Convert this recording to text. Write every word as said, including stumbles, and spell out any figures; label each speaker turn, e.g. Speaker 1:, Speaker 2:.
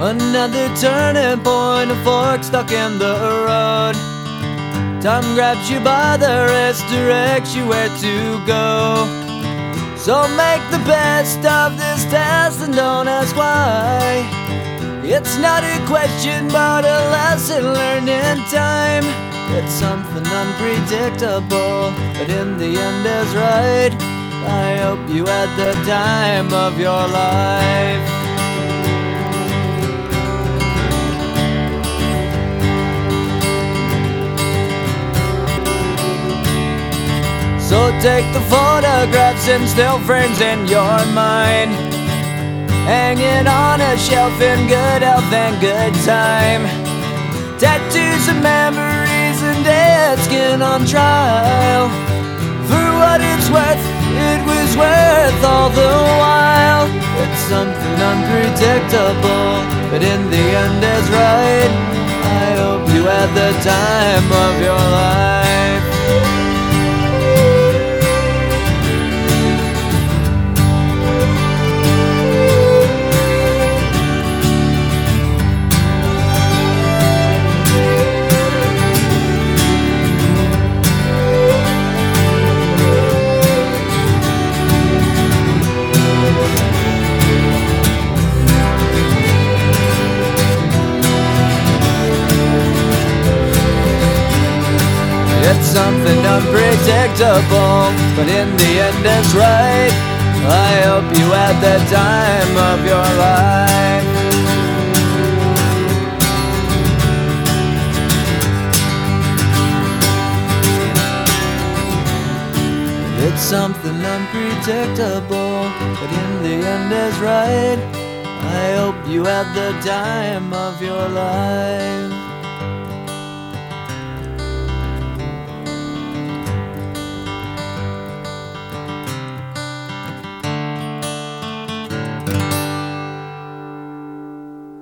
Speaker 1: Another turning point, a fork stuck in the road. Time grabs you by the wrist, directs you where to go. So make the best of this test and don't ask why. It's not a question but a lesson learned in time. It's something unpredictable, but in the end is right. I hope you had the time of your life. So take the photographs and still frames in your mind, hanging on a shelf in good health and good time. Tattoos of memories and dead skin on trial. For what it's worth, it was worth all the while. It's something unpredictable, but in the end is right. I hope you had the time of your life. It's something unpredictable, but in the end it's right. I hope you had the time of your life. It's something unpredictable, but in the end is right. I hope you had the time of your life.